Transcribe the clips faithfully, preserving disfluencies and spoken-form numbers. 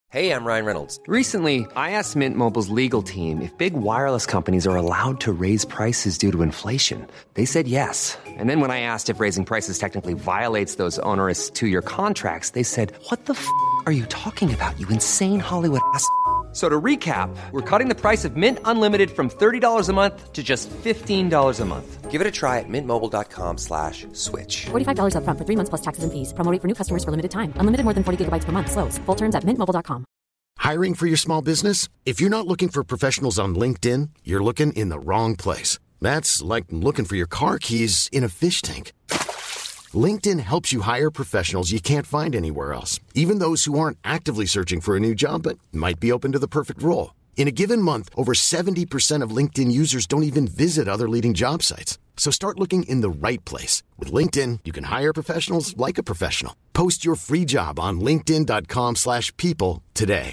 Hey, I'm Ryan Reynolds. Recently, I asked Mint Mobile's legal team if big wireless companies are allowed to raise prices due to inflation. They said yes. And then when I asked if raising prices technically violates those onerous two-year contracts, they said, "What the f*** are you talking about, you insane Hollywood ass?" So to recap, we're cutting the price of Mint Unlimited from thirty dollars a month to just fifteen dollars a month. Give it a try at mintmobile.com slash switch. forty-five dollars up front for three months plus taxes and fees. Promo rate for new customers for limited time. Unlimited more than forty gigabytes per month. Slows full terms at mint mobile dot com. Hiring for your small business? If you're not looking for professionals on LinkedIn, you're looking in the wrong place. That's like looking for your car keys in a fish tank. LinkedIn helps you hire professionals you can't find anywhere else, even those who aren't actively searching for a new job but might be open to the perfect role. In a given month, over seventy percent of LinkedIn users don't even visit other leading job sites. So start looking in the right place. With LinkedIn, you can hire professionals like a professional. Post your free job on linkedin.com slash people today.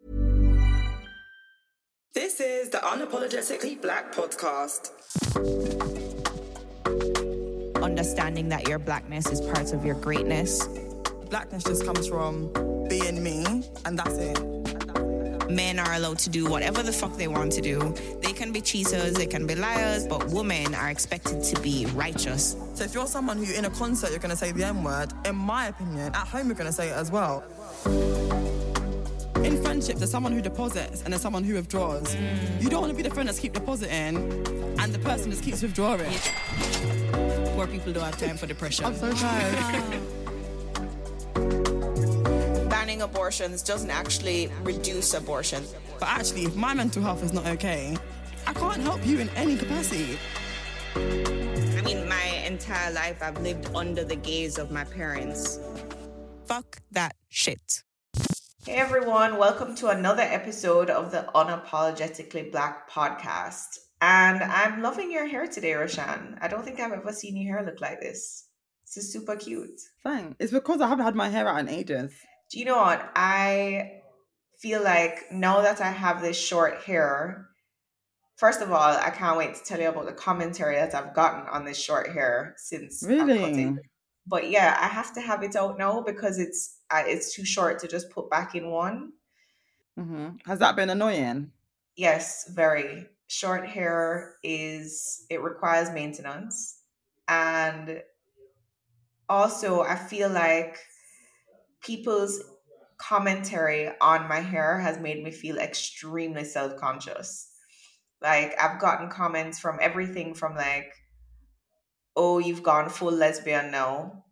This is the Unapologetically Black podcast. Understanding that your blackness is part of your greatness. Blackness just comes from being me, and that's it. Men are allowed to do whatever the fuck they want to do. They can be cheaters, they can be liars, but women are expected to be righteous. So if you're someone who in a concert you're going to say the N-word, in my opinion, at home you're going to say it as well. In friendship, there's someone who deposits and there's someone who withdraws. Mm. You don't want to be the friend that's keep depositing and the person that keeps withdrawing. Poor people don't have time for depression. I'm so tired. Banning abortions doesn't actually reduce abortion. But actually, if my mental health is not okay, I can't help you in any capacity. I mean, my entire life I've lived under the gaze of my parents. Fuck that shit. Hey everyone, welcome to another episode of the Unapologetically Black podcast. And I'm loving your hair today, Roshan. I don't think I've ever seen your hair look like this. This is super cute. Thanks. It's because I haven't had my hair out in ages. Do you know what? I feel like now that I have this short hair, first of all, I can't wait to tell you about the commentary that I've gotten on this short hair since really? I'm cutting. But yeah, I have to have it out now because it's uh, it's too short to just put back in one. Mm-hmm. Has that been annoying? Yes, very. Short hair is, it requires maintenance. And also I feel like people's commentary on my hair has made me feel extremely self-conscious. Like I've gotten comments from everything from like, oh, you've gone full lesbian now.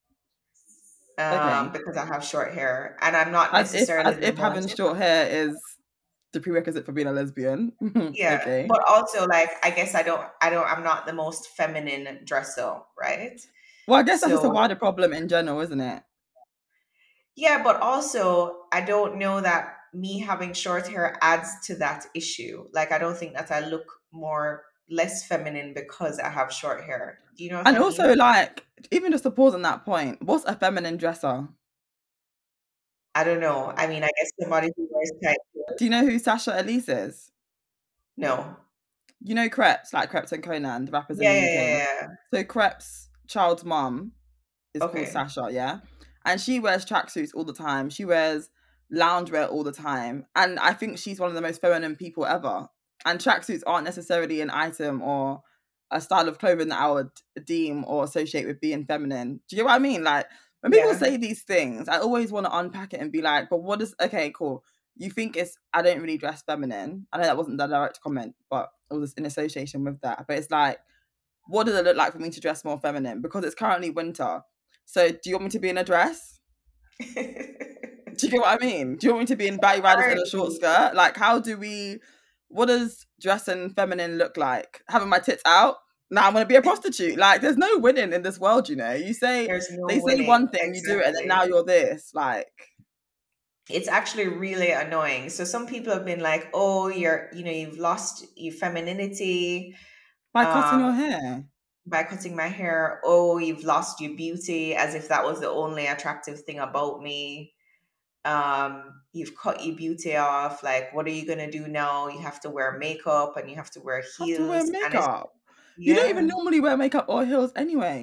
Um, okay. Because I have short hair, and I'm not necessarily. As if, as if having short hair is the prerequisite for being a lesbian. Yeah, okay. But also, like, I guess I don't, I don't, I'm not the most feminine dresser, right? Well, I guess so, that's just a wider problem in general, isn't it? Yeah, but also, I don't know that me having short hair adds to that issue. Like, I don't think that I look more less feminine because I have short hair. Do you know what and I also mean? Like, even just to pause on that point, what's a feminine dresser? I don't know. I mean, I guess somebody who wears tight hair. Do you know who Sasha Elise is? No. You know Kreps, like Kreps and Conan, the rappers yeah, in the U K. Yeah, yeah, yeah. So Kreps' child's mum is okay. called Sasha, yeah? And she wears tracksuits all the time. She wears loungewear all the time. And I think she's one of the most feminine people ever. And tracksuits aren't necessarily an item or a style of clothing that I would deem or associate with being feminine. Do you get what I mean? Like, when people yeah. say these things, I always want to unpack it and be like, but what is, okay, cool. You think it's, I don't really dress feminine. I know that wasn't the direct comment, but it was in association with that. But it's like, what does it look like for me to dress more feminine? Because it's currently winter. So do you want me to be in a dress? Do you get what I mean? Do you want me to be in Batty Riders in a short skirt? Like, how do we... What does dressing feminine look like? Having my tits out? Now I'm going to be a prostitute. Like, there's no winning in this world, you know? You say, no they winning. say one thing, exactly. You do it, and then now you're this. Like, it's actually really annoying. So some people have been like, oh, you're, you know, you've lost your femininity. By cutting um, your hair. By cutting my hair. Oh, you've lost your beauty, as if that was the only attractive thing about me. Um, you've cut your beauty off. Like, what are you gonna do now? You have to wear makeup and you have to wear heels. Have to wear makeup. You yeah. don't even normally wear makeup or heels anyway.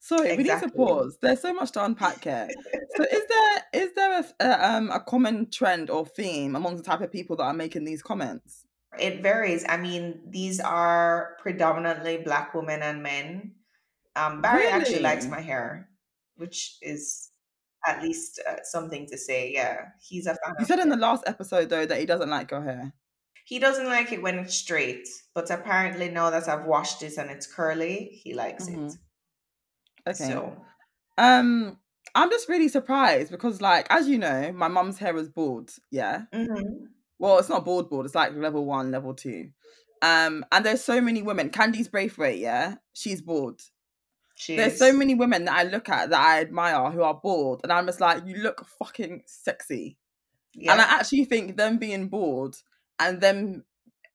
Sorry, we need to Exactly. pause. There's so much to unpack here. So is there is there a, a, um, a common trend or theme among the type of people that are making these comments? It varies. I mean, these are predominantly Black women and men. Um, Barry actually likes Really? my hair, which is at least uh, something to say. Yeah, he's a fan You of said in the it. last episode, though, that he doesn't like your hair. He doesn't like it when it's straight, but apparently now that I've washed it and it's curly, he likes hmm it. Okay. So, Um, I'm just really surprised because, like, as you know, my mum's hair is bald. Yeah. mhm, Well, it's not bald bald. It's like level one, level two. Um, and there's so many women. Candice Braithwaite, yeah, she's bald. she There's so is. many women that I look at that I admire who are bald, and I'm just like, you look fucking sexy. And I Yeah. actually think them being bald and them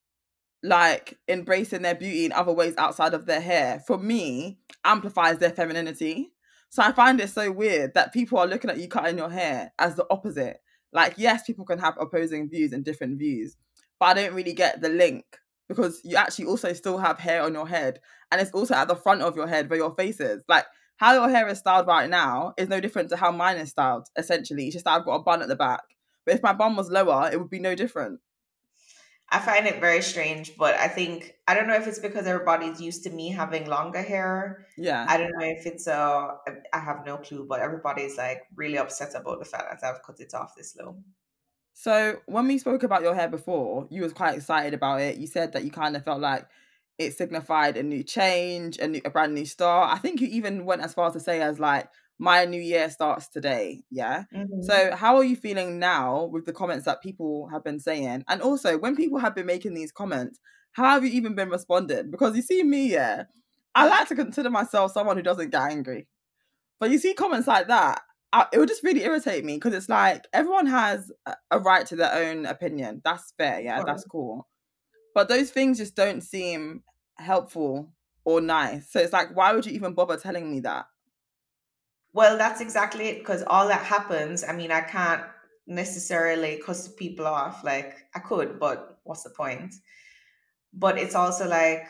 like embracing their beauty in other ways outside of their hair, for me, amplifies their femininity. So I find it so weird that people are looking at you cutting your hair as the opposite. Like, yes, people can have opposing views and different views, but I don't really get the link because you actually also still have hair on your head, and it's also at the front of your head where your face is. Like, how your hair is styled right now is no different to how mine is styled, essentially. It's just that I've got a bun at the back. But if my bun was lower, it would be no different. I find it very strange, but I think I don't know if it's because everybody's used to me having longer hair. Yeah. I don't know if it's uh I have no clue, but everybody's like really upset about the fact that I've cut it off this low. So when we spoke about your hair before, you was quite excited about it. You said that you kind of felt like it signified a new change, a new, a brand new start. I think you even went as far as to say as like, my new year starts today. Yeah. Mhm. So how are you feeling now with the comments that people have been saying? And also, when people have been making these comments, how have you even been responding? Because you see me, yeah, I like to consider myself someone who doesn't get angry. But you see comments like that, I, it would just really irritate me because it's like everyone has a, a right to their own opinion. That's fair, yeah, that's cool. But those things just don't seem helpful or nice. So it's like, why would you even bother telling me that? Well, that's exactly it, because all that happens, I mean, I can't necessarily cuss people off. Like, I could, but what's the point? But it's also like,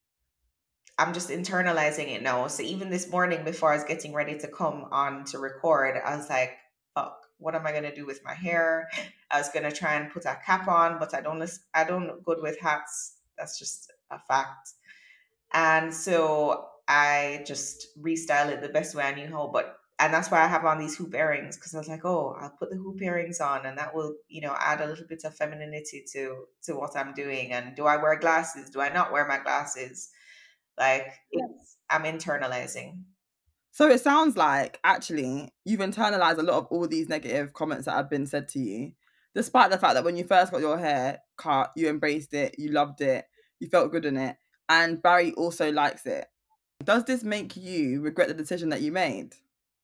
I'm just internalizing it now. So even this morning, before I was getting ready to come on to record, I was like, fuck, what am I going to do with my hair? I was going to try and put a cap on, but I don't, I don't look good with hats. That's just a fact. And so I just restyle it the best way I knew how. But and that's why I have on these hoop earrings, because I was like, oh, I'll put the hoop earrings on, and that will, you know, add a little bit of femininity to to what I'm doing. And do I wear glasses? Do I not wear my glasses? Like, it's, I'm internalizing. So it sounds like actually you've internalized a lot of all these negative comments that have been said to you, despite the fact that when you first got your hair cut, you embraced it, you loved it, you felt good in it, and Barry also likes it. Does this make you regret the decision that you made?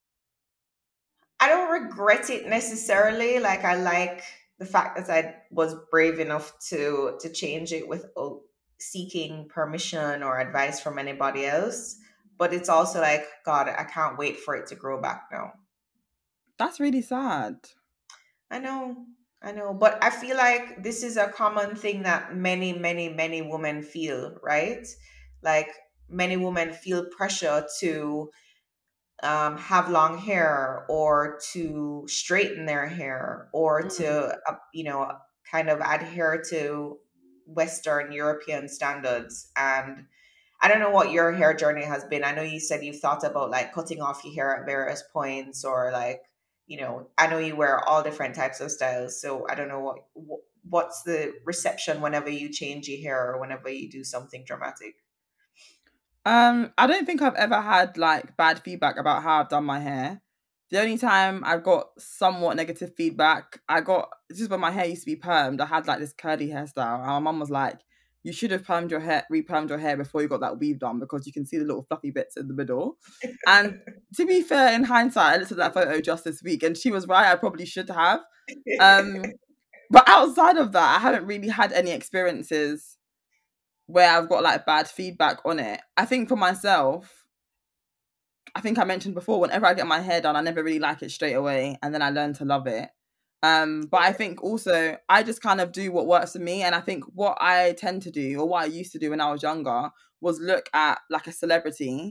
I don't regret it necessarily. Like, I like the fact that I was brave enough to to change it without seeking permission or advice from anybody else. But it's also like, God, I can't wait for it to grow back now. That's really sad. I know, I know. But I feel like this is a common thing that many, many, many women feel, right? Like, many women feel pressure to um, have long hair, or to straighten their hair, or Mm. to, uh, you know, kind of adhere to Western European standards. And I don't know what your hair journey has been. I know you said you've thought about like cutting off your hair at various points, or like, you know, I know you wear all different types of styles. So I don't know what, what what's the reception whenever you change your hair or whenever you do something dramatic. Um, I don't think I've ever had like bad feedback about how I've done my hair. The only time I've got somewhat negative feedback, I got this is when my hair used to be permed. I had like this curly hairstyle, and my mum was like, "You should have permed your hair, re-permed your hair before you got that weave done because you can see the little fluffy bits in the middle." And to be fair, in hindsight, I looked at that photo just this week, and she was right. I probably should have. Um, but outside of that, I haven't really had any experiences where I've got like bad feedback on it. I think for myself, I think I mentioned before, whenever I get my hair done, I never really like it straight away, and then I learn to love it. Um, but I think also I just kind of do what works for me, and I think what I tend to do, or what I used to do when I was younger, was look at like a celebrity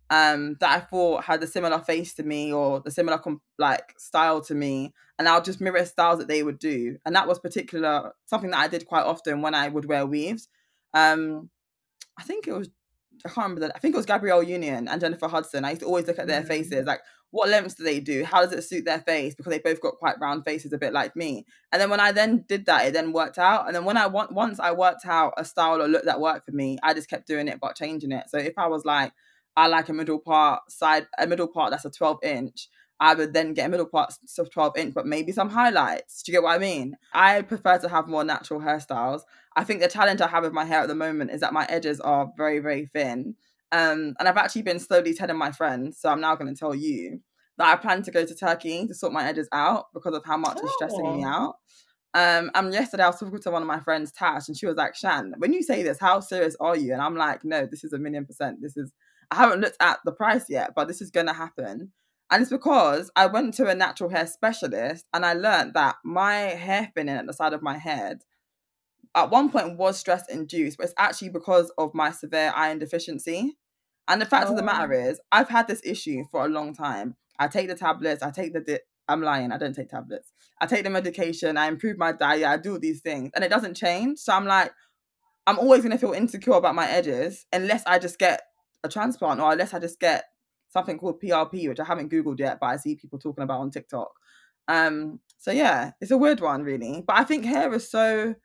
um, that I thought had a similar face to me or the similar com- like style to me, and I'll just mirror styles that they would do. And that was particular something that I did quite often when I would wear weaves. Um, I think it was I can't remember that. I think it was Gabrielle Union and Jennifer Hudson. I used to always look at their Mhm. faces, like what lengths do they do? How does it suit their face? Because they both got quite round faces, a bit like me. And then when I then did that, it then worked out. And then when I want once I worked out a style or look that worked for me, I just kept doing it but changing it. So if I was like, I like a middle part side, a middle part that's a twelve inch. I would then get a middle part of twelve inch, but maybe some highlights. Do you get what I mean? I prefer to have more natural hairstyles. I think the challenge I have with my hair at the moment is that my edges are very, very thin. Um, and I've actually been slowly telling my friends, so I'm now going to tell you, that I plan to go to Turkey to sort my edges out because of how much it's stressing me Oh. out. Um, and yesterday I was talking to one of my friends, Tash, and she was like, Shan, when you say this, how serious are you? And I'm like, no, this is a million percent. This is, I haven't looked at the price yet, but this is going to happen. And it's because I went to a natural hair specialist and I learned that my hair thinning at the side of my head at one point was stress induced, but it's actually because of my severe iron deficiency. And the fact of the matter is, I've had this issue for a long time. I take the tablets, I take the, di- I'm lying, I don't take tablets. I take the medication, I improve my diet, I do all these things, and it doesn't change. So I'm like, I'm always going to feel insecure about my edges unless I just get a transplant or unless I just get something called P R P, which I haven't Googled yet, but I see people talking about on TikTok. Um, so yeah, it's a weird one, really. But I think hair is so,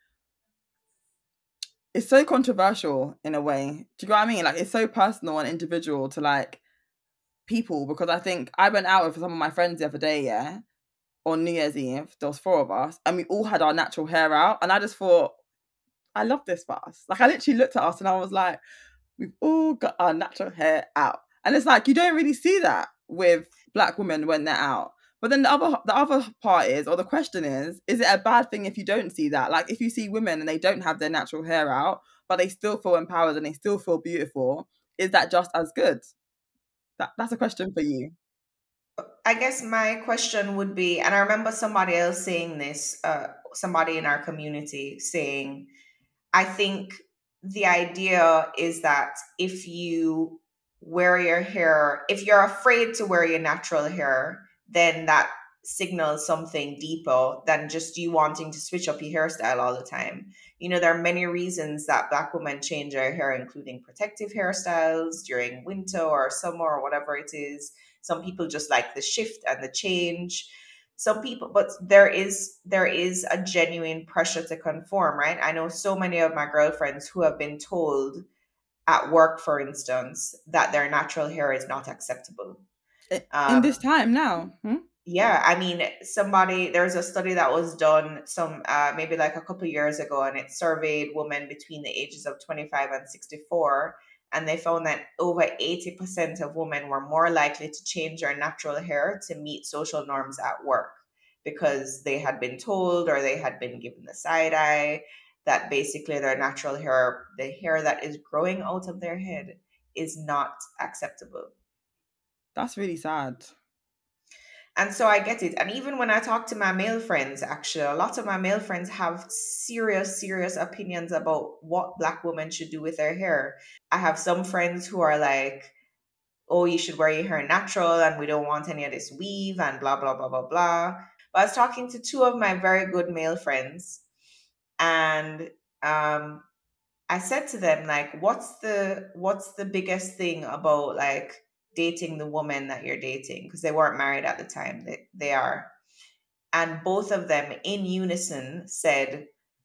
it's so controversial in a way. Do you know what I mean? Like, it's so personal and individual to like people, because I think I went out with some of my friends the other day, yeah, on New Year's Eve. There was four of us, and we all had our natural hair out, and I just thought, I love this for us. Like, I literally looked at us and I was like, we've all got our natural hair out, and it's like you don't really see that with Black women when they're out. But then the other the other part is, or the question is, is it a bad thing if you don't see that? Like, if you see women and they don't have their natural hair out, but they still feel empowered and they still feel beautiful, is that just as good? That that's a question for you. I guess my question would be, and I remember somebody else saying this, uh, somebody in our community saying, I think the idea is that if you wear your hair, if you're afraid to wear your natural hair, then that signals something deeper than just you wanting to switch up your hairstyle all the time. You know, there are many reasons that Black women change their hair, including protective hairstyles during winter or summer or whatever it is. Some people just like the shift and the change. Some people, but there is there is a genuine pressure to conform, right? I know so many of my girlfriends who have been told at work, for instance, that their natural hair is not acceptable. In Um, this time now. Hmm? yeah, I mean, somebody, there's a study that was done some uh, maybe like a couple years ago, and it surveyed women between the ages of twenty-five and sixty-four, and they found that over eighty percent of women were more likely to change their natural hair to meet social norms at work because they had been told or they had been given the side eye that basically their natural hair, the hair that is growing out of their head, is not acceptable. That's really sad. And so I get it. And even when I talk to my male friends, actually, a lot of my male friends have serious, serious opinions about what Black women should do with their hair. I have some friends who are like, oh, you should wear your hair natural and we don't want any of this weave and blah, blah, blah, blah, blah. But I was talking to two of my very good male friends, and um, I said to them, like, what's the what's the biggest thing about like dating the woman that you're dating? Because they weren't married at the time. They, they are. And both of them in unison said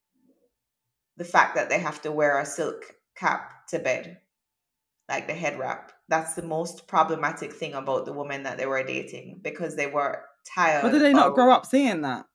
the fact that they have to wear a silk cap to bed, like the head wrap. That's the most problematic thing about the woman that they were dating, because they were tired. But did they not of, grow up seeing that?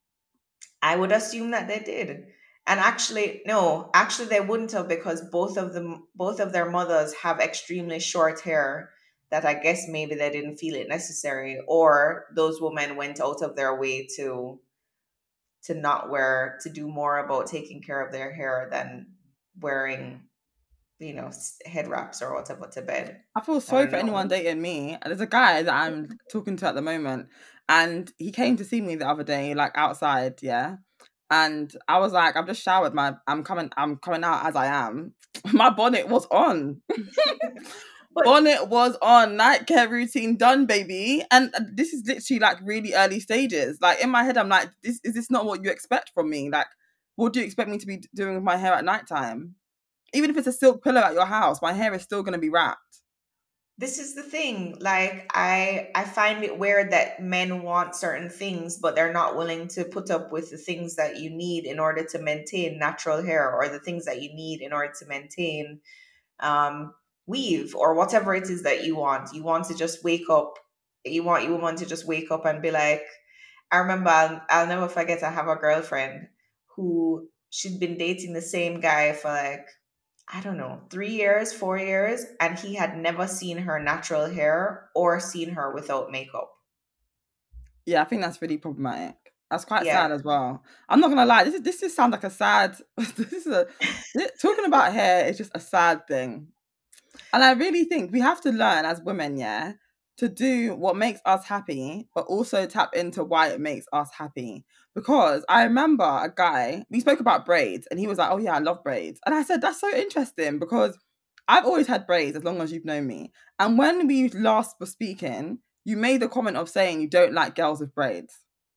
I would assume that they did. And actually, no, actually they wouldn't have, because both of them, both of their mothers have extremely short hair that I guess maybe they didn't feel it necessary, or those women went out of their way to to not wear, to do more about taking care of their hair than wearing, you know, head wraps or whatever to bed. I feel sorry for anyone dating me. There's a guy that I'm talking to at the moment, and he came to see me the other day, like outside, yeah. And I was like, I've just showered. My, I'm coming, I'm coming out as I am. My bonnet was on. But bonnet was on, night care routine done, baby. And this is literally like really early stages. Like in my head, I'm like, this is this not what you expect from me? Like, what do you expect me to be doing with my hair at nighttime? Even if it's a silk pillow at your house, my hair is still going to be wrapped. this is the thing. Like, I I find it weird that men want certain things, but they're not willing to put up with the things that you need in order to maintain natural hair, or the things that you need in order to maintain um, weave, or whatever it is that you want. You want to just wake up. You want you want to just wake up and be like, I remember, I'll, I'll never forget, I have a girlfriend who she'd been dating the same guy for like, I don't know, three years, four years, and he had never seen her natural hair or seen her without makeup. Yeah, I think that's really problematic. That's quite Yeah. sad as well. I'm not gonna lie. This is this just sounds like a sad. This is a talking about hair is just a sad thing, and I really think we have to learn as women, yeah, to do what makes us happy, but also tap into why it makes us happy. Because I remember a guy, we spoke about braids, and he was like, "Oh yeah, I love braids," and I said, "That's so interesting because I've always had braids as long as you've known me, and when we last were speaking, you made the comment of saying you don't like girls with braids."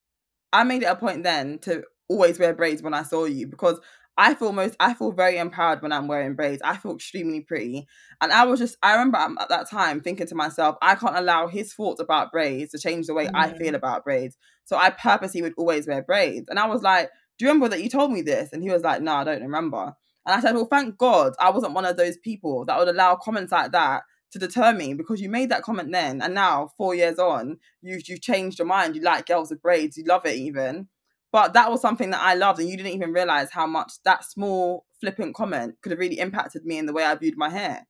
I made it a point then to always wear braids when I saw you because I feel most, I feel very empowered when I'm wearing braids. I feel extremely pretty. And I was just, I remember at that time thinking to myself, I can't allow his thoughts about braids to change the way I feel about braids. So I purposely would always wear braids. And I was like, do you remember that you told me this? And he was like, no, I don't remember. And I said, well, thank God I wasn't one of those people that would allow comments like that to deter me, because you made that comment then, and now four years on, you've you've changed your mind. You like girls with braids, you love it even. But that was something that I loved, and you didn't even realize how much that small flippant comment could have really impacted me in the way I viewed my hair.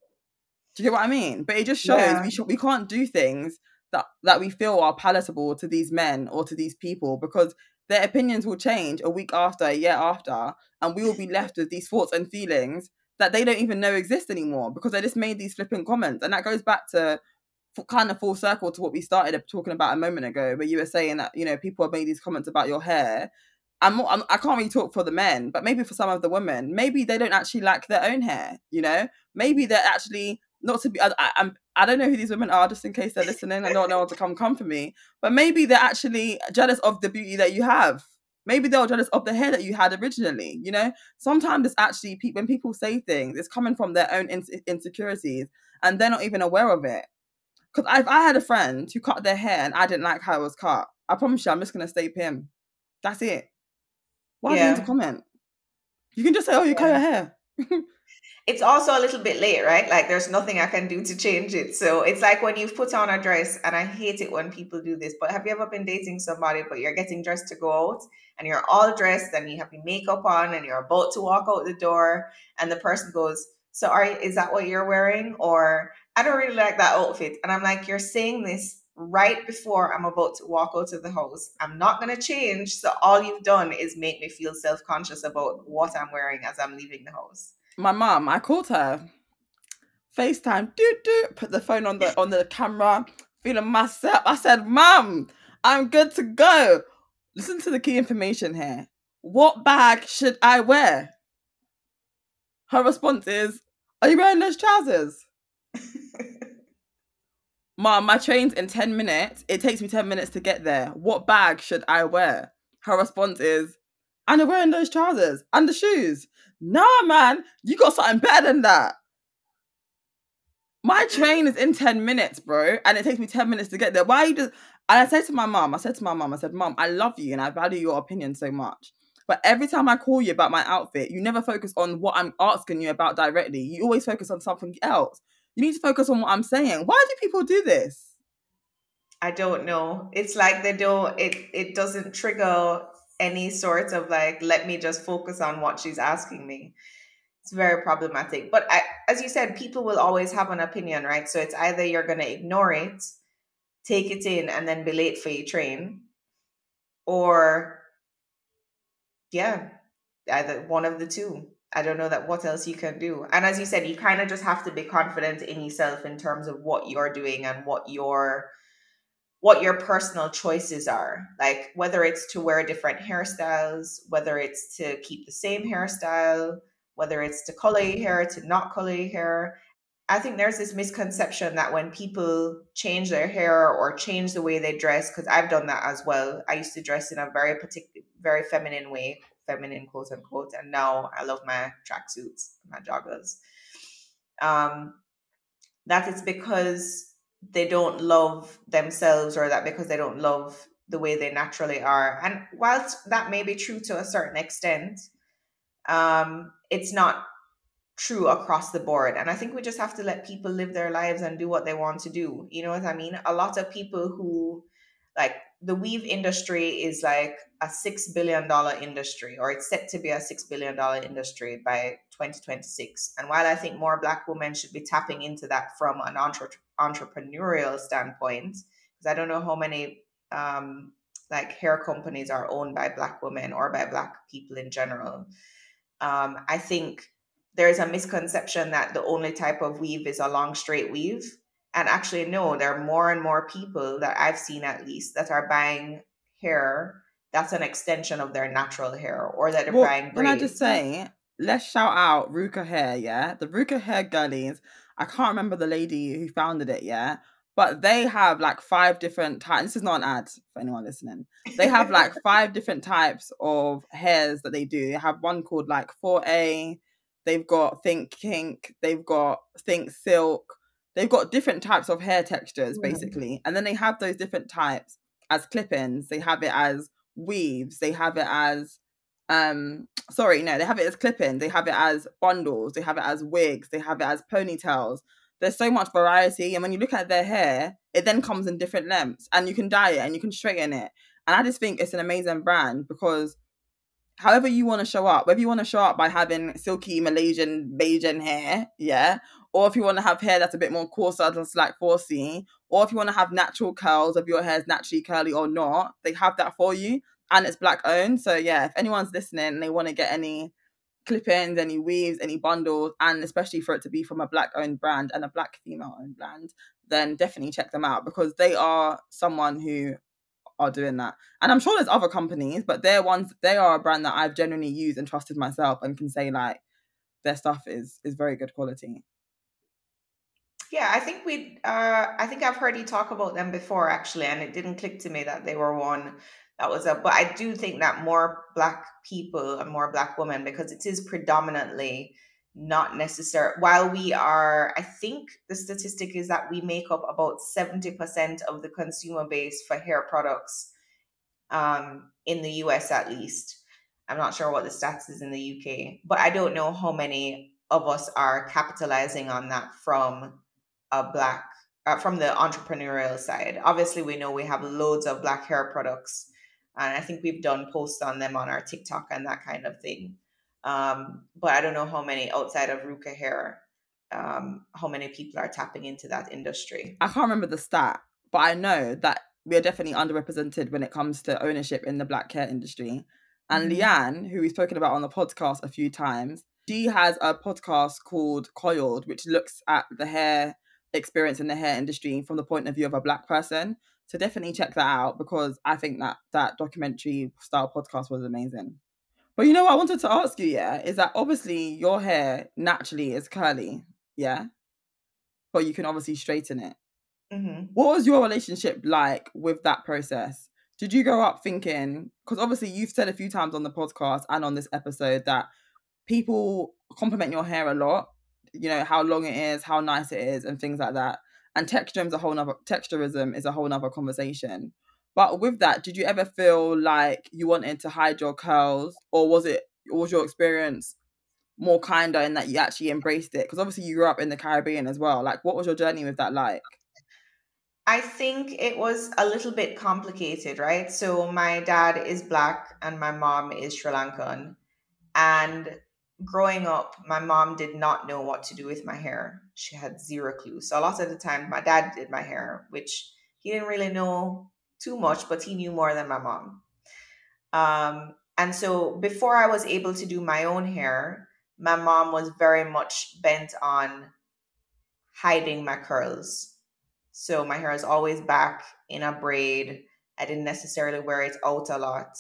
Do you get what I mean? But it just shows Yeah. we sh- we can't do things that that we feel are palatable to these men or to these people, because their opinions will change a week after, a year after, and we will be left with these thoughts and feelings that they don't even know exist anymore because they just made these flippant comments. And that goes back to f- kind of full circle to what we started talking about a moment ago, where you were saying that, you know, people have made these comments about your hair. I'm, not, I'm I can't really talk for the men, but maybe for some of the women, maybe they don't actually like their own hair. You know, maybe they're actually not to be. I, I, I'm I don't know who these women are, just in case they're listening. I don't know what to come come for me, but maybe they're actually jealous of the beauty that you have. Maybe they're jealous of the hair that you had originally, you know? Sometimes it's actually, pe- when people say things, it's coming from their own in- insecurities and they're not even aware of it. Because I I had a friend who cut their hair and I didn't like how it was cut. I promise you, I'm just going to stay pim. That's it. Why do you need to Yeah. comment? You can just say, oh, you cut your hair. It's also a little bit late, right? Like, there's nothing I can do to change it. So it's like when you've put on a dress, and I hate it when people do this, but have you ever been dating somebody, but you're getting dressed to go out, and you're all dressed, and you have your makeup on, and you're about to walk out the door, and the person goes, so are you, is that what you're wearing? Or, I don't really like that outfit. And I'm like, you're saying this right before I'm about to walk out of the house. I'm not going to change. So all you've done is make me feel self-conscious about what I'm wearing as I'm leaving the house. My mum, I called her, FaceTime, do do, put the phone on the on the camera, feeling myself. I said, Mum, I'm good to go. Listen to the key information here. What bag should I wear? Her response is, are you wearing those trousers? Mum, my train's in ten minutes. It takes me ten minutes to get there. What bag should I wear? Her response is, and I'm wearing those trousers and the shoes. Nah, man, you got something better than that. My train is in ten minutes, bro, and it takes me ten minutes to get there. Why are you just... And I said to my mum, I said to my mum, I said, Mum, I love you and I value your opinion so much. But every time I call you about my outfit, you never focus on what I'm asking you about directly. You always focus on something else. You need to focus on what I'm saying. Why do people do this? I don't know. It's like they don't, it, it doesn't trigger any sort of like, let me just focus on what she's asking me. It's very problematic. But I, as you said, people will always have an opinion, right? So it's either you're going to ignore it, take it in, and then be late for your train, or yeah, either one of the two. I don't know that what else you can do. And as you said, you kind of just have to be confident in yourself in terms of what you're doing and what your what your personal choices are. Like whether it's to wear different hairstyles, whether it's to keep the same hairstyle, whether it's to color your hair, to not color your hair. I think there's this misconception that when people change their hair or change the way they dress, because I've done that as well. I used to dress in a very particular, very feminine way, feminine quote unquote, and now I love my tracksuits, my joggers. Um, that it's because they don't love themselves, or that because they don't love the way they naturally are. And whilst that may be true to a certain extent, um, it's not true across the board. And I think we just have to let people live their lives and do what they want to do. You know what I mean? A lot of people who, like, the weave industry is like a six billion dollars industry, or it's set to be a six billion dollars industry by twenty twenty-six. And while I think more Black women should be tapping into that from an entre- entrepreneurial standpoint, because I don't know how many um, like hair companies are owned by Black women or by Black people in general. Um, I think there's a misconception that the only type of weave is a long straight weave. And actually, no, there are more and more people that I've seen, at least, that are buying hair that's an extension of their natural hair, or that they're Well, buying braids. can I just say, let's shout out Ruka Hair, yeah? The Ruka Hair girlies, I can't remember the lady who founded it, yeah? But they have like five different types. This is not an ad for anyone listening. They have like five different types of hairs that they do. They have one called like four A. They've got Think Kink. They've got Think Silk. They've got different types of hair textures, basically. Mm. And then they have those different types as clip-ins. They have it as weaves. They have it as, um, sorry, no, they have it as clip-ins. They have it as bundles. They have it as wigs. They have it as ponytails. There's so much variety. And when you look at their hair, it then comes in different lengths. And you can dye it and you can straighten it. And I just think it's an amazing brand, because however you want to show up, whether you want to show up by having silky Malaysian Bajan hair, yeah, or if you want to have hair that's a bit more coarser, just like four C, or if you want to have natural curls, if your hair is naturally curly or not, they have that for you, and it's Black owned. So yeah, if anyone's listening and they want to get any clip-ins, any weaves, any bundles, and especially for it to be from a Black owned brand and a Black female owned brand, then definitely check them out, because they are someone who are doing that. And I'm sure there's other companies, but they're ones, they are a brand that I've genuinely used and trusted myself, and can say like their stuff is is very good quality. Yeah, I think we uh I think I've heard you talk about them before, actually, and it didn't click to me that they were one that was a, but I do think that more Black people and more Black women, because it is predominantly not necessary. While we are, I think the statistic is that we make up about seventy percent of the consumer base for hair products um, in the U S at least. I'm not sure what the stats is in the U K, but I don't know how many of us are capitalizing on that from a Black, uh, from the entrepreneurial side. Obviously, we know we have loads of Black hair products, and I think we've done posts on them on our TikTok and that kind of thing. Um, but I don't know how many outside of Ruka Hair, um, how many people are tapping into that industry. I can't remember the stat, but I know that we are definitely underrepresented when it comes to ownership in the Black hair industry. And mm-hmm. Leanne, who we've spoken about on the podcast a few times, she has a podcast called Coiled, which looks at the hair experience in the hair industry from the point of view of a Black person. So definitely check that out, because I think that that documentary style podcast was amazing. But you know what I wanted to ask you, yeah, is that obviously your hair naturally is curly, yeah? But you can obviously straighten it. Mm-hmm. What was your relationship like with that process? Did you grow up thinking, because obviously you've said a few times on the podcast and on this episode that people compliment your hair a lot, you know, how long it is, how nice it is, and things like that. And texturism is a whole nother, texturism is a whole nother conversation. But with that, did you ever feel like you wanted to hide your curls, or was it, or was your experience more kinder in that you actually embraced it? Because obviously you grew up in the Caribbean as well. Like, what was your journey with that like? I think it was a little bit complicated, right? So my dad is Black and my mom is Sri Lankan. And growing up, my mom did not know what to do with my hair. She had zero clue. So a lot of the time, my dad did my hair, which he didn't really know too much, but he knew more than my mom. Um, and so before I was able to do my own hair, my mom was very much bent on hiding my curls. So my hair is always back in a braid. I didn't necessarily wear it out a lot.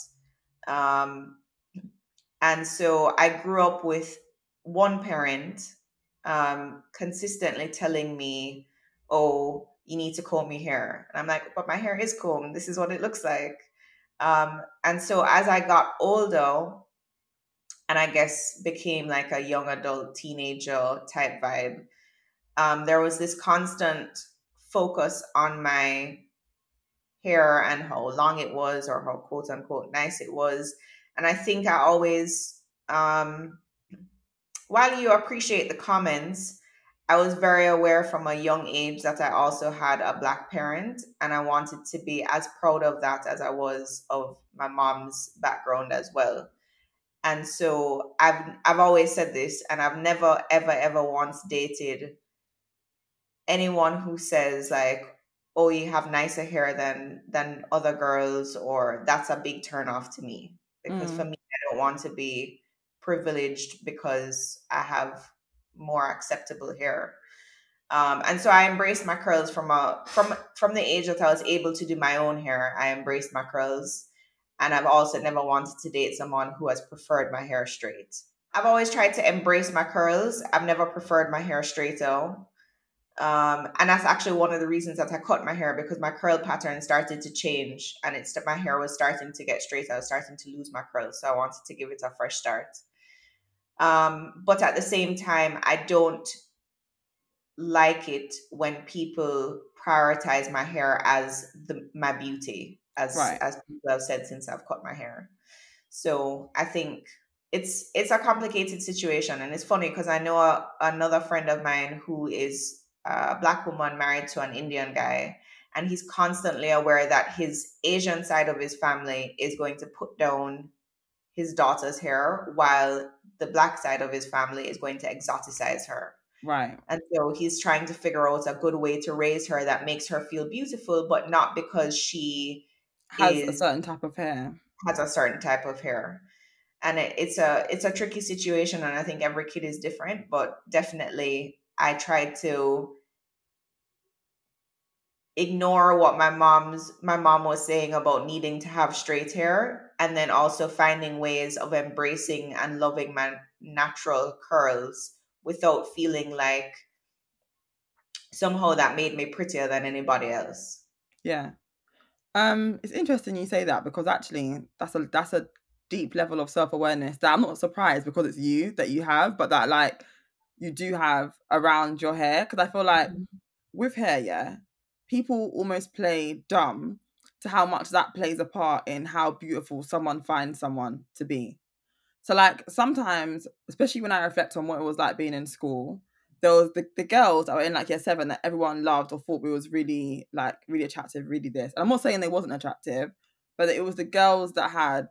Um, and so I grew up with one parent um, consistently telling me, oh, you need to comb your hair. And I'm like, but my hair is combed. This is what it looks like. Um, and so as I got older, and I guess became like a young adult teenager type vibe, um, there was this constant focus on my hair and how long it was or how quote unquote nice it was. And I think I always, um, while you appreciate the comments, I was very aware from a young age that I also had a Black parent, and I wanted to be as proud of that as I was of my mom's background as well. And so I've I've always said this, and I've never ever ever once dated anyone who says like, "Oh, you have nicer hair than than other girls," or "That's a big turn off to me." Because Mm. for me, I don't want to be privileged because I have more acceptable hair. Um, and so I embraced my curls from a from from the age that I was able to do my own hair. I embraced my curls, and I've also never wanted to date someone who has preferred my hair straight. I've always tried to embrace my curls. I've never preferred my hair straight though. Um, and that's actually one of the reasons that I cut my hair, because my curl pattern started to change, and it's my hair was starting to get straight. I was starting to lose my curls, so I wanted to give it a fresh start. Um, but at the same time, I don't like it when people prioritize my hair as the my beauty, as Right. as people have said since I've cut my hair. So I think it's it's a complicated situation, and it's funny because I know a, another friend of mine who is a Black woman married to an Indian guy, and he's constantly aware that his Asian side of his family is going to put down his daughter's hair, while the Black side of his family is going to exoticize her. Right. And so he's trying to figure out a good way to raise her that makes her feel beautiful, but not because she Has a is certain type of hair. has a certain type of hair. And it, it's a it's a tricky situation, and I think every kid is different, but definitely I tried to ignore what my mom's my mom was saying about needing to have straight hair, and then also finding ways of embracing and loving my natural curls without feeling like somehow that made me prettier than anybody else. Yeah. Um, it's interesting you say that, because actually that's a that's a deep level of self-awareness that I'm not surprised because it's you that you have, but that like you do have around your hair. Because I feel like with hair, yeah, people almost play dumb to how much that plays a part in how beautiful someone finds someone to be. So like sometimes, especially when I reflect on what it was like being in school, there was the, the girls that were in like year seven that everyone loved or thought we was really like really attractive, really this. And I'm not saying they wasn't attractive, but it was the girls that had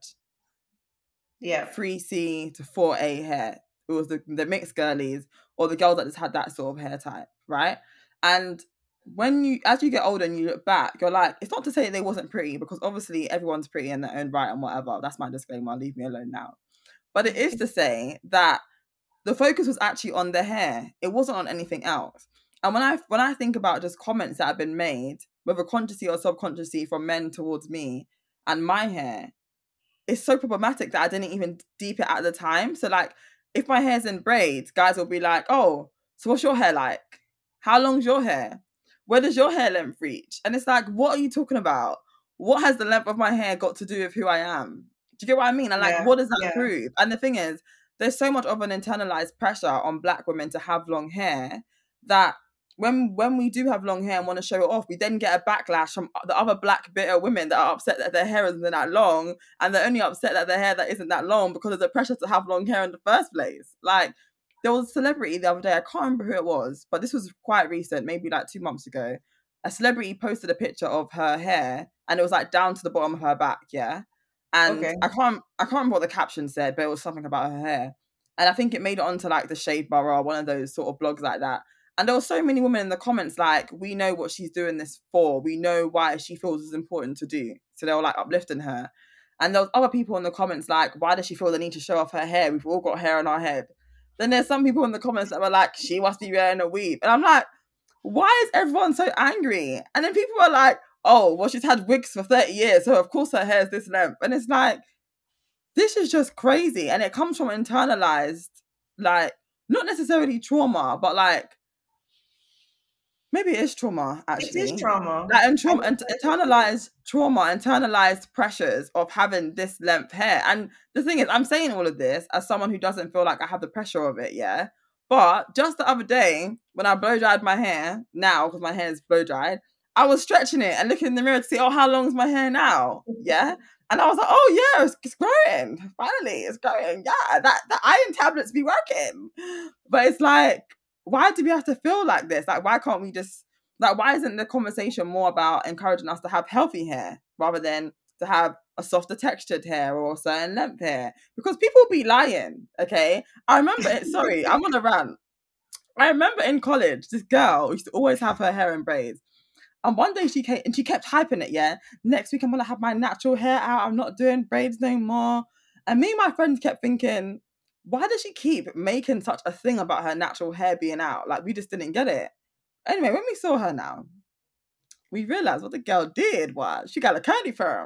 Yeah. three C to four A hair. It was the, the mixed girlies or the girls that just had that sort of hair type, right? And when you, as you get older and you look back, you're like, it's not to say they wasn't pretty, because obviously everyone's pretty in their own right and whatever. That's my disclaimer. Leave me alone now. But it is to say that the focus was actually on the hair. It wasn't on anything else. And when I when I think about just comments that have been made, whether consciously or subconsciously, from men towards me and my hair, it's so problematic that I didn't even deep it at the time. So like, if my hair's in braids, guys will be like, oh, so what's your hair like? How long's your hair? Where does your hair length reach? And it's like, what are you talking about? What has the length of my hair got to do with who I am? Do you get what I mean? And like, Yeah, what does that yeah. prove? And the thing is, there's so much of an internalized pressure on Black women to have long hair that when when we do have long hair and want to show it off, we then get a backlash from the other Black bitter women that are upset that their hair isn't that long, and they're only upset that their hair that isn't that long because of the pressure to have long hair in the first place. Like, there was a celebrity the other day, I can't remember who it was, but this was quite recent, maybe like two months ago. A celebrity posted a picture of her hair, and it was like down to the bottom of her back, yeah? And Okay. I can't I can't remember what the caption said, but it was something about her hair. And I think it made it onto like the Shade Borough, one of those sort of blogs like that. And there were so many women in the comments like, we know what she's doing this for. We know why she feels it's important to do. So they were like uplifting her. And there was other people in the comments like, why does she feel the need to show off her hair? We've all got hair on our head. Then there's some people in the comments that were like, she must be wearing a weave. And I'm like, why is everyone so angry? And then people are like, oh, well, she's had wigs for thirty years, so of course her hair is this length. And it's like, this is just crazy. And it comes from internalized, like, not necessarily trauma, but like, maybe it is trauma, actually. It is trauma. Like, and trauma, and internalized trauma, internalized pressures of having this length hair. And the thing is, I'm saying all of this as someone who doesn't feel like I have the pressure of it, yeah? But just the other day, when I blow dried my hair, now, because my hair is blow dried, I was stretching it and looking in the mirror to see, oh, how long is my hair now? Yeah? And I was like, oh, yeah, it's, it's growing. Finally, it's growing. Yeah, that, that iron tablets be working. But it's like, why do we have to feel like this? Like, why can't we just, like, why isn't the conversation more about encouraging us to have healthy hair rather than to have a softer textured hair or a certain length hair? Because people be lying, okay? I remember it, sorry, I'm on a rant. I remember in college, this girl used to always have her hair in braids. And one day she came and she kept hyping it, yeah? Next week I'm going to have my natural hair out. I'm not doing braids no more. And me and my friends kept thinking, why does she keep making such a thing about her natural hair being out? Like, we just didn't get it. Anyway, when we saw her now, we realized what the girl did was she got a curly firm.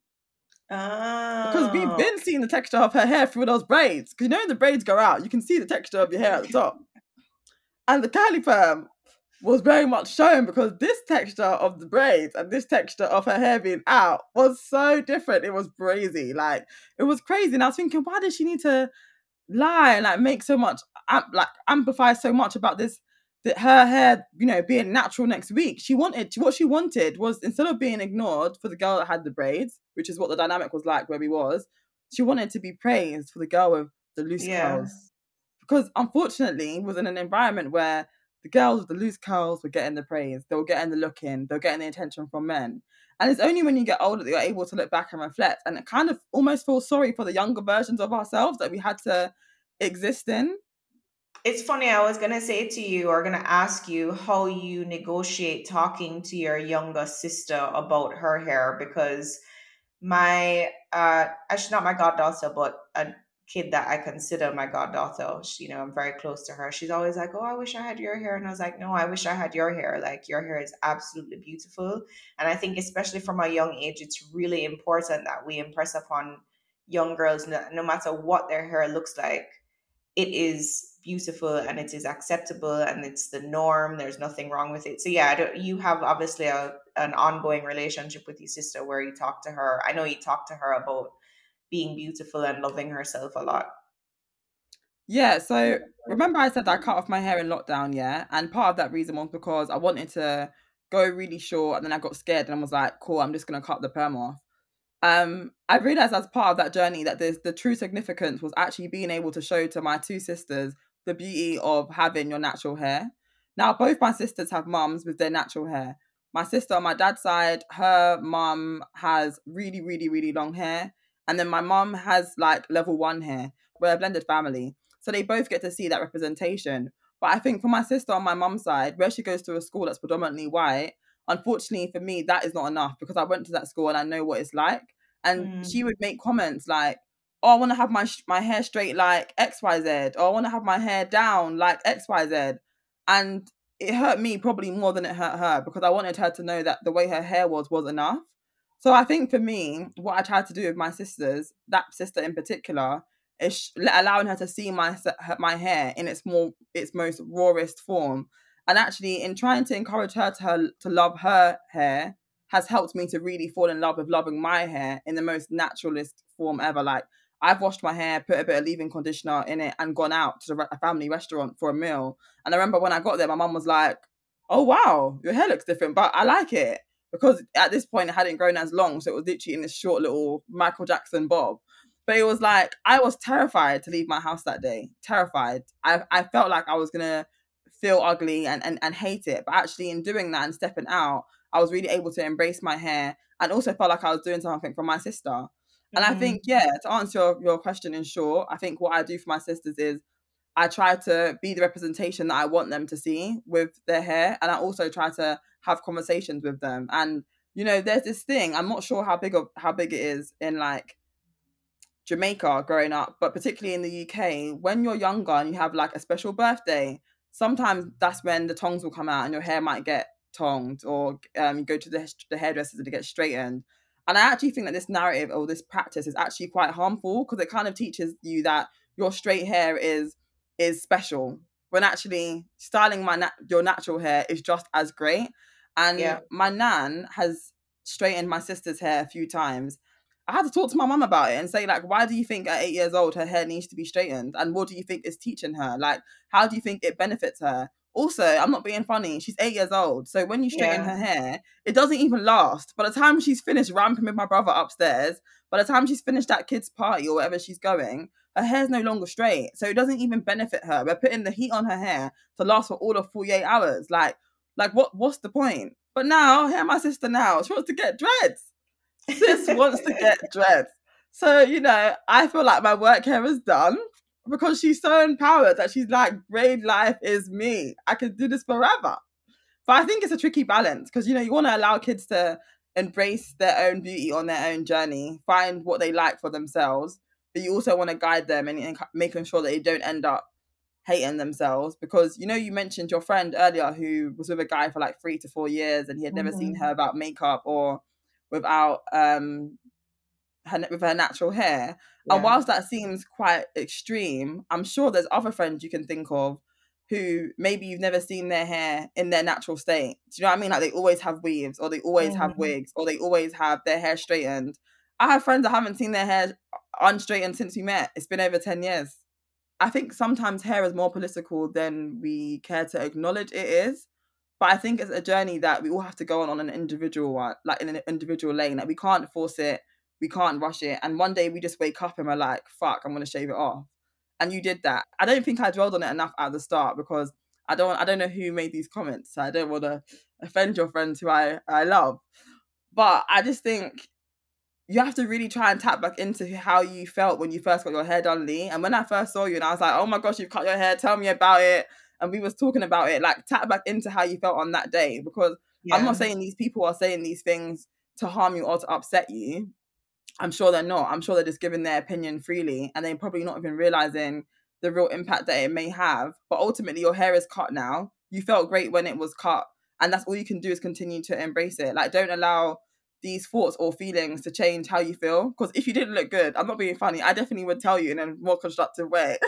Oh. Because we've been seeing the texture of her hair through those braids. Because you know when the braids go out, you can see the texture of your hair at the top. And the curly firm was very much shown because this texture of the braids and this texture of her hair being out was so different. It was crazy. Like, it was crazy. And I was thinking, why does she need to lie and like make so much, amp- like amplify so much about this, that her hair, you know, being natural next week? She wanted, what she wanted was, instead of being ignored for the girl that had the braids, which is what the dynamic was like where we was, she wanted to be praised for the girl with the loose Yeah. curls. Because unfortunately, was in an environment where the girls with the loose curls were getting the praise, they were getting the look in, they were getting the attention from men. And it's only when you get older that you're able to look back and reflect, and it kind of almost feels sorry for the younger versions of ourselves that we had to exist in. It's funny, I was going to say to you, or going to ask you how you negotiate talking to your younger sister about her hair, because my, uh, actually not my goddaughter, but a kid that I consider my goddaughter, she, you know, I'm very close to her. She's always like, oh, I wish I had your hair. And I was like, no, I wish I had your hair. Like, your hair is absolutely beautiful. And I think especially from a young age, it's really important that we impress upon young girls, no, no matter what their hair looks like, it is beautiful and it is acceptable and it's the norm. There's nothing wrong with it. So yeah, I don't, you have obviously a, an ongoing relationship with your sister where you talk to her. I know you talk to her about being beautiful and loving herself a lot. Yeah, so remember I said I cut off my hair in lockdown, yeah? And part of that reason was because I wanted to go really short, and then I got scared and I was like, cool, I'm just going to cut the perm off. Um, I realized as part of that journey that the, the true significance was actually being able to show to my two sisters the beauty of having your natural hair. Now, both my sisters have mums with their natural hair. My sister on my dad's side, her mum has really, really, really long hair. And then my mum has like level one hair. We're a blended family. So they both get to see that representation. But I think for my sister on my mum's side, where she goes to a school that's predominantly white, unfortunately for me, that is not enough because I went to that school and I know what it's like. And Mm. she would make comments like, oh, I want to have my sh- my hair straight like X Y Z. Or I want to have my hair down like X Y Z. And it hurt me probably more than it hurt her because I wanted her to know that the way her hair was was enough. So I think for me, what I tried to do with my sisters, that sister in particular, is sh- allowing her to see my se- her- my hair in its more its most rawest form. And actually, in trying to encourage her to her to love her hair, has helped me to really fall in love with loving my hair in the most naturalist form ever. Like, I've washed my hair, put a bit of leave-in conditioner in it, and gone out to a family restaurant for a meal. And I remember when I got there, my mum was like, "Oh wow, your hair looks different, but I like it." Because at this point, it hadn't grown as long, so it was literally in this short little Michael Jackson bob. But it was like, I was terrified to leave my house that day. Terrified. I I felt like I was gonna feel ugly and, and, and hate it. But actually, in doing that and stepping out, I was really able to embrace my hair and also felt like I was doing something for my sister. And I Mhm. think, yeah, to answer your, your question in short, I think what I do for my sisters is I try to be the representation that I want them to see with their hair. And I also try to have conversations with them. And, you know, there's this thing, I'm not sure how big of how big it is in like Jamaica growing up, but particularly in the U K, when you're younger and you have like a special birthday, sometimes that's when the tongs will come out and your hair might get tonged, or um, you go to the, the hairdressers to get straightened. And I actually think that this narrative or this practice is actually quite harmful because it kind of teaches you that your straight hair is is special. when actually styling my nat- your natural hair is just as great. And Yeah. my nan has straightened my sister's hair a few times. I had to talk to my mum about it and say, like, why do you think at eight years old her hair needs to be straightened? And what do you think is teaching her? Like, how do you think it benefits her? Also, I'm not being funny. She's eight years old. So when you straighten Yeah. her hair, it doesn't even last. By the time she's finished ramping with my brother upstairs, by the time she's finished that kid's party or wherever she's going, her hair's no longer straight. So it doesn't even benefit her. We're putting the heat on her hair to last for all of forty-eight hours. Like, like what? what's the point? But now, here my sister now, she wants to get dreads. Sis wants to get dreads. So, you know, I feel like my work here is done because she's so empowered that she's like, braid life is me. I can do this forever. But I think it's a tricky balance because, you know, you want to allow kids to embrace their own beauty on their own journey, find what they like for themselves. But you also want to guide them and, and making sure that they don't end up hating themselves. Because, you know, you mentioned your friend earlier who was with a guy for like three to four years and he had never Mhm. seen her without makeup or without um her, with her natural hair. Yeah. And whilst that seems quite extreme, I'm sure there's other friends you can think of who maybe you've never seen their hair in their natural state. Do you know what I mean? Like they always have weaves or they always have Mhm. wigs or they always have their hair straightened. I have friends that haven't seen their hair unstraightened since we met. It's been over ten years. I think sometimes hair is more political than we care to acknowledge it is. But I think it's a journey that we all have to go on on an individual one, like in an individual lane. Like we can't force it, we can't rush it. And one day we just wake up and we're like, fuck, I'm gonna shave it off. And you did that. I don't think I dwelled on it enough at the start because I don't I don't know who made these comments. So I don't want to offend your friends who I, I love. But I just think you have to really try and tap back into how you felt when you first got your hair done, Lee. And when I first saw you and I was like, oh my gosh, you've cut your hair, tell me about it. And we was talking about it, like tap back into how you felt on that day. Because Yeah. I'm not saying these people are saying these things to harm you or to upset you. I'm sure they're not. I'm sure they're just giving their opinion freely and they're probably not even realizing the real impact that it may have. But ultimately, your hair is cut now. You felt great when it was cut. And that's all you can do is continue to embrace it. Like, don't allow these thoughts or feelings to change how you feel. Because if you didn't look good, I'm not being funny, I definitely would tell you in a more constructive way.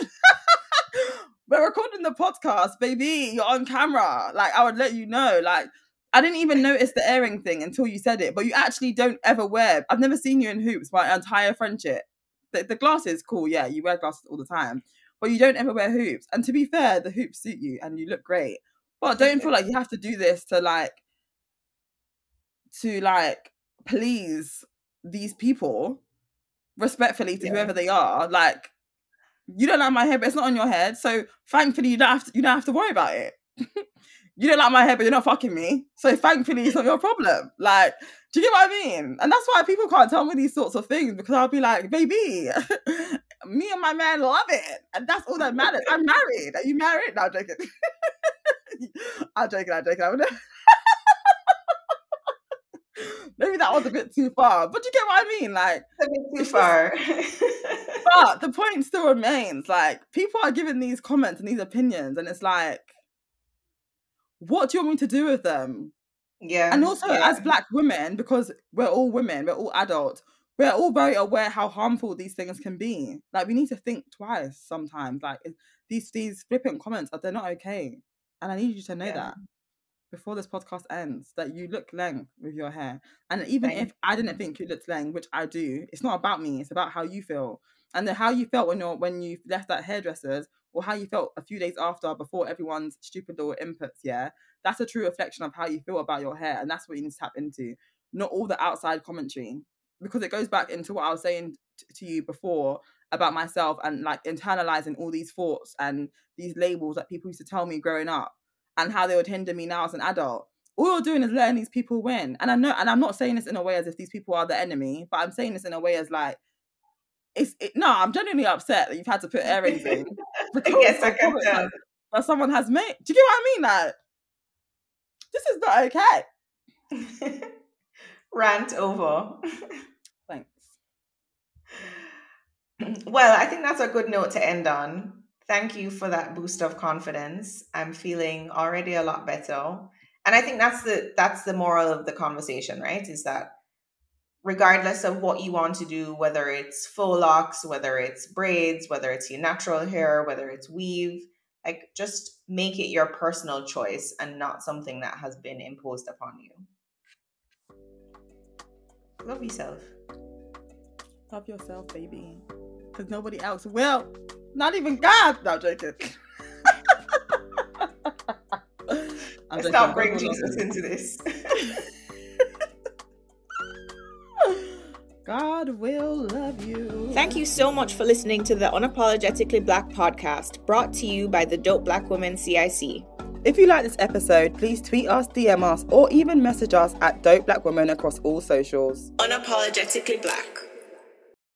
We're recording the podcast, baby. You're on camera. Like, I would let you know. Like, I didn't even notice the earring thing until you said it, but you actually don't ever wear. I've never seen you in hoops my entire friendship. The, the glasses, cool, yeah, you wear glasses all the time, but you don't ever wear hoops. And to be fair, the hoops suit you and you look great. But don't feel like you have to do this to like, to like please these people respectfully to Yeah. whoever they are. Like, you don't like my hair, but it's not on your head. So thankfully, you don't have to, you don't have to worry about it. You don't like my hair, but you're not fucking me. So thankfully, it's not your problem. Like, do you get what I mean? And that's why people can't tell me these sorts of things because I'll be like, baby, me and my man love it. And that's all that matters. I'm married. Are you married? No, I'm joking. I'm joking, I'm joking. I'm Maybe that was a bit too far. But you get what I mean? Like, A bit too far. but the point still remains. Like, people are giving these comments and these opinions, and it's like, what do you want me to do with them? Yeah. And also, yeah. as Black women, because we're all women, we're all adults, we're all very aware how harmful these things can be. Like, we need to think twice sometimes. Like, these these flippant comments, they're not okay. And I need you to know Yeah. that before this podcast ends, that you look lang with your hair. And even Thank if I didn't think you looked lang, which I do, it's not about me, it's about how you feel. And then how you felt when you're when you left that hairdresser's, or how you felt a few days after, before everyone's stupid little inputs, yeah? That's a true reflection of how you feel about your hair. And that's what you need to tap into. Not all the outside commentary. Because it goes back into what I was saying t- to you before about myself and like internalizing all these thoughts and these labels that people used to tell me growing up and how they would hinder me now as an adult. All you're doing is letting these people win. And I know, and I'm not saying this in a way as if these people are the enemy, but I'm saying this in a way as like, it's it, no, I'm genuinely upset that you've had to put earrings in because Yes, I of can comments tell. that, that someone has made. Do you get what I mean? Like, this is not okay. Rant over. Thanks. Well, I think that's a good note to end on. Thank you for that boost of confidence. I'm feeling already a lot better. And I think that's the that's the moral of the conversation, right? Is that regardless of what you want to do, whether it's faux locks, whether it's braids, whether it's your natural hair, whether it's weave, Like, just make it your personal choice and not something that has been imposed upon you. Love yourself. Love yourself, baby. Because nobody else will. Not even God. No, I'm joking. I'm Let's joking. not bring Jesus into this. God will love you. Thank you so much for listening to the Unapologetically Black podcast, brought to you by the Dope Black Women C I C. If you like this episode, please tweet us, D M us, or even message us at Dope Black Women across all socials. Unapologetically Black.